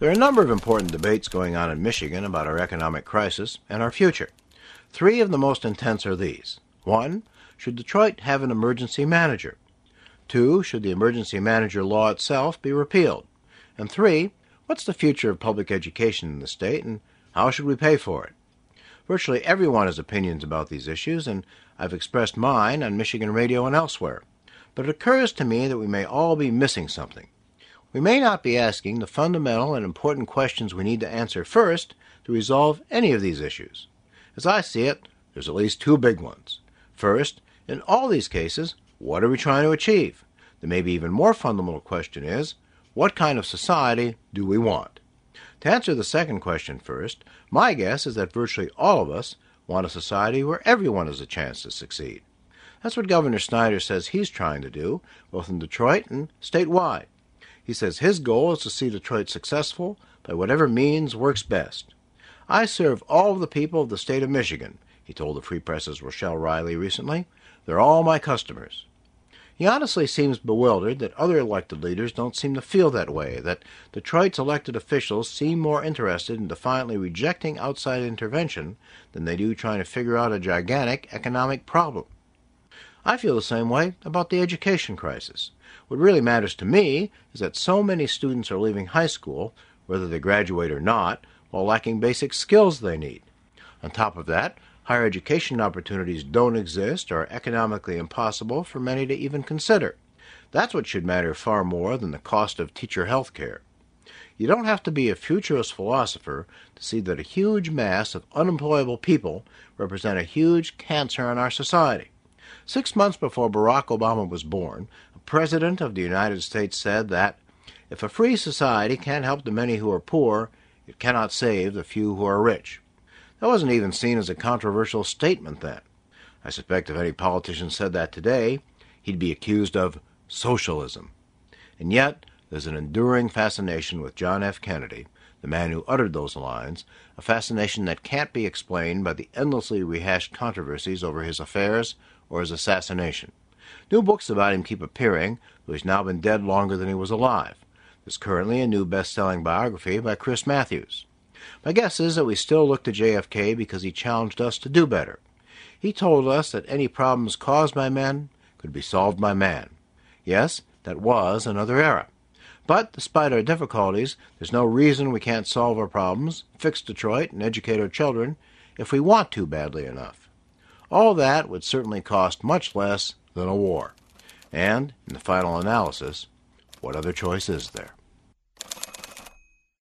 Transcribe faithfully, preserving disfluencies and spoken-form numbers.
There are a number of important debates going on in Michigan about our economic crisis and our future. Three of the most intense are these. One, should Detroit have an emergency manager? Two, should the emergency manager law itself be repealed? And three, what's the future of public education in the state and how should we pay for it? Virtually everyone has opinions about these issues, and I've expressed mine on Michigan radio and elsewhere. But it occurs to me that we may all be missing something. We may not be asking the fundamental and important questions we need to answer first to resolve any of these issues. As I see it, there's at least two big ones. First, in all these cases, what are we trying to achieve? The maybe even more fundamental question is, what kind of society do we want? To answer the second question first, my guess is that virtually all of us want a society where everyone has a chance to succeed. That's what Governor Snyder says he's trying to do, both in Detroit and statewide. He says his goal is to see Detroit successful by whatever means works best. I serve all of the people of the state of Michigan, he told the Free Press's Rochelle Riley recently. They're all my customers. He honestly seems bewildered that other elected leaders don't seem to feel that way, that Detroit's elected officials seem more interested in defiantly rejecting outside intervention than they do trying to figure out a gigantic economic problem. I feel the same way about the education crisis. What really matters to me is that so many students are leaving high school, whether they graduate or not, while lacking basic skills they need. On top of that, higher education opportunities don't exist or are economically impossible for many to even consider. That's what should matter far more than the cost of teacher health care. You don't have to be a futurist philosopher to see that a huge mass of unemployable people represent a huge cancer in our society. Six months before Barack Obama was born, a president of the United States said that, if a free society can't help the many who are poor, it cannot save the few who are rich. That wasn't even seen as a controversial statement then. I suspect if any politician said that today, he'd be accused of socialism. And yet, there's an enduring fascination with John F. Kennedy, the man who uttered those lines, a fascination that can't be explained by the endlessly rehashed controversies over his affairs or his assassination. New books about him keep appearing, though he's now been dead longer than he was alive. There's currently a new best-selling biography by Chris Matthews. My guess is that we still look to J F K because he challenged us to do better. He told us that any problems caused by men could be solved by man. Yes, that was another era. But despite our difficulties, there's no reason we can't solve our problems, fix Detroit, and educate our children if we want to badly enough. All that would certainly cost much less than a war. And, in the final analysis, what other choice is there?